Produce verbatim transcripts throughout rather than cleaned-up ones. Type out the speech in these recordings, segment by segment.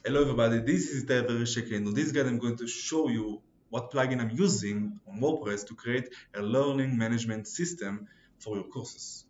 Hello everybody, this is Dever Shekhin. On this guide I'm going to show you what plugin I'm using on WordPress to create a learning management system for your courses.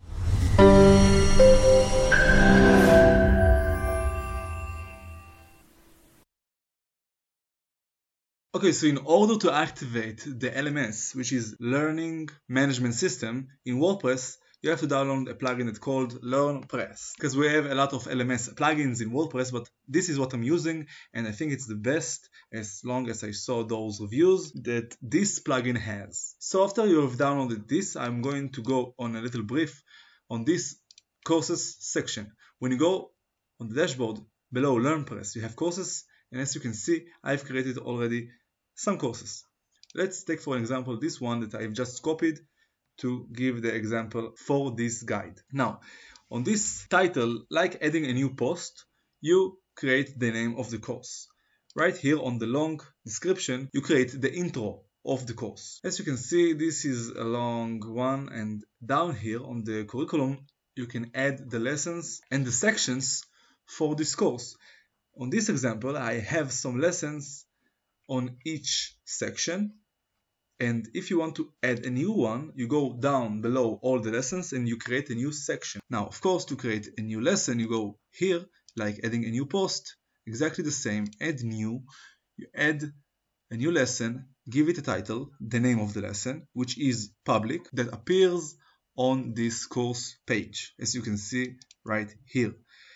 Okay, so in order to activate the L M S, which is Learning Management System in WordPress, you have to download a plugin that's called LearnPress. Because we have a lot of L M S plugins in WordPress, but this is what I'm using, and I think it's the best as long as I saw those reviews that this plugin has. So after you have downloaded this, I'm going to go on a little brief on this courses section. When you go on the dashboard below LearnPress, you have courses, and as you can see, I've created already some courses. Let's take for example this one that I've just copied to give the example for this guide. Now, on this title, like adding a new post, you create the name of the course. Right here on the long description, you create the intro of the course. As you can see, this is a long one, and down here on the curriculum, you can add the lessons and the sections for this course. On this example, I have some lessons on each section, and if you want to add a new one, you go down below all the lessons and you create a new section. Now, of course, to create a new lesson, you go here, like adding a new post, exactly the same, add new, you add a new lesson, give it a title, the name of the lesson, which is public, that appears on this course page, as you can see right here.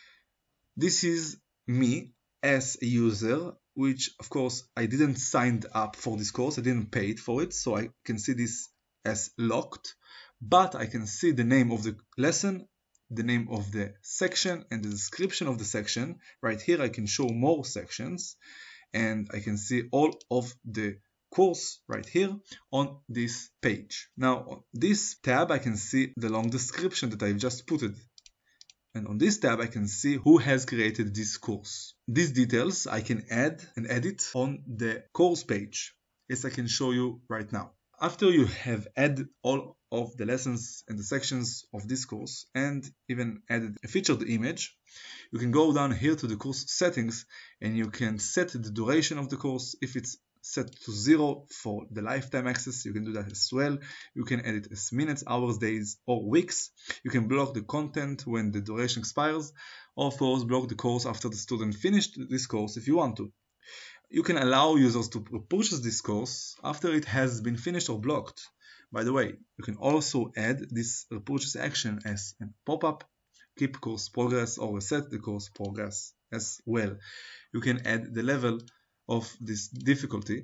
This is me as a user, which of course I didn't sign up for this course, I didn't pay for it, so I can see this as locked, but I can see the name of the lesson, the name of the section, and the description of the section. Right here I can show more sections, and I can see all of the course right here on this page. Now on this tab I can see the long description that I've just put it. And on this tab I can see who has created this course. These details I can add and edit on the course page, as I can show you right now. After you have added all of the lessons and the sections of this course and even added a featured image, you can go down here to the course settings and you can set the duration of the course. If it's set to zero for the lifetime access, you can do that as well. You can edit as minutes, hours, days, or weeks. You can block the content when the duration expires, or of course block the course after the student finished this course if you want to. You can allow users to purchase this course after it has been finished or blocked. By the way, you can also add this repurchase action as a pop-up, keep course progress, or reset the course progress as well. You can add the level of this difficulty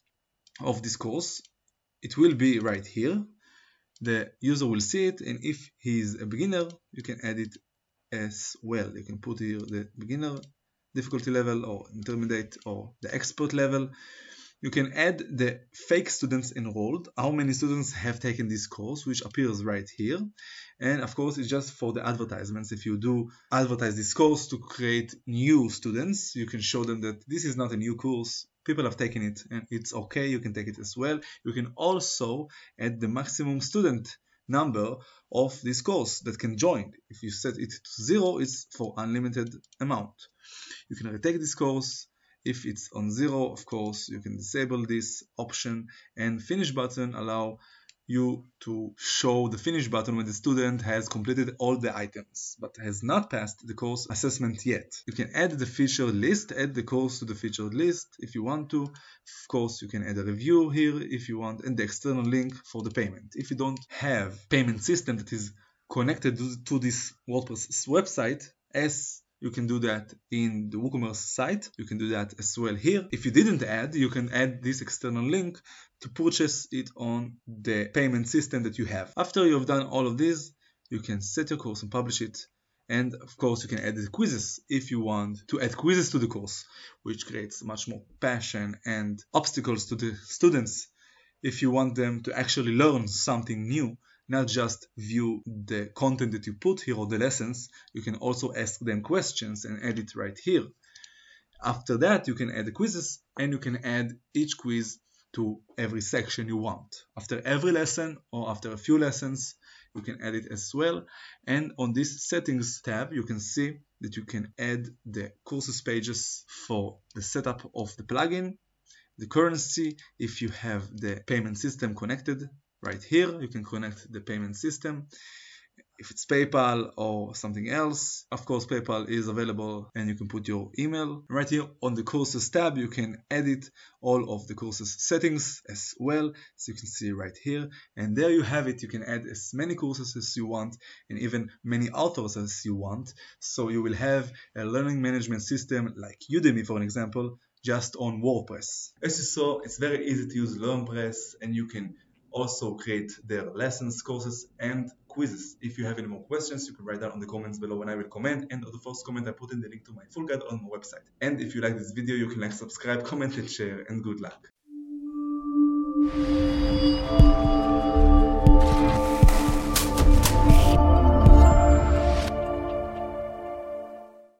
of this course. It will be right here. The user will see it, and if he is a beginner, you can add it as well. You can put here the beginner difficulty level, or intermediate, or the expert level. You can add the fake students enrolled, how many students have taken this course, which appears right here. And of course, it's just for the advertisements. If you do advertise this course to create new students, you can show them that this is not a new course. People have taken it and it's okay, you can take it as well. You can also add the maximum student number of this course that can join. If you set it to zero, it's for unlimited amount. You can retake this course. If it's on zero, of course, you can disable this option, and finish button allow you to show the finish button when the student has completed all the items but has not passed the course assessment yet. You can add the featured list, add the course to the featured list if you want to. Of course, you can add a review here if you want, and the external link for the payment. If you don't have payment system that is connected to this WordPress website, as you can do that in the WooCommerce site. You can do that as well here. If you didn't add, you can add this external link to purchase it on the payment system that you have. After you've done all of this, you can set your course and publish it. And of course, you can add the quizzes if you want to add quizzes to the course, which creates much more passion and obstacles to the students if you want them to actually learn something new. Not just view the content that you put here or the lessons, you can also ask them questions and add it right here. After that, you can add the quizzes, and you can add each quiz to every section you want. After every lesson or after a few lessons, you can add it as well. And on this settings tab, you can see that you can add the courses pages for the setup of the plugin, the currency, if you have the payment system connected. Right here, you can connect the payment system. If it's PayPal or something else, of course PayPal is available and you can put your email. Right here on the courses tab, you can edit all of the courses settings as well, so you can see right here, and there you have it. You can add as many courses as you want and even many authors as you want, so you will have a learning management system like Udemy, for an example, just on WordPress. As you saw, it's very easy to use LearnPress, and you can also create their lessons, courses, and quizzes. If you have any more questions, you can write down in the comments below and I will comment, and on the first comment I put in the link to my full guide on my website. And if you like this video, you can like, subscribe, comment, and share, and good luck.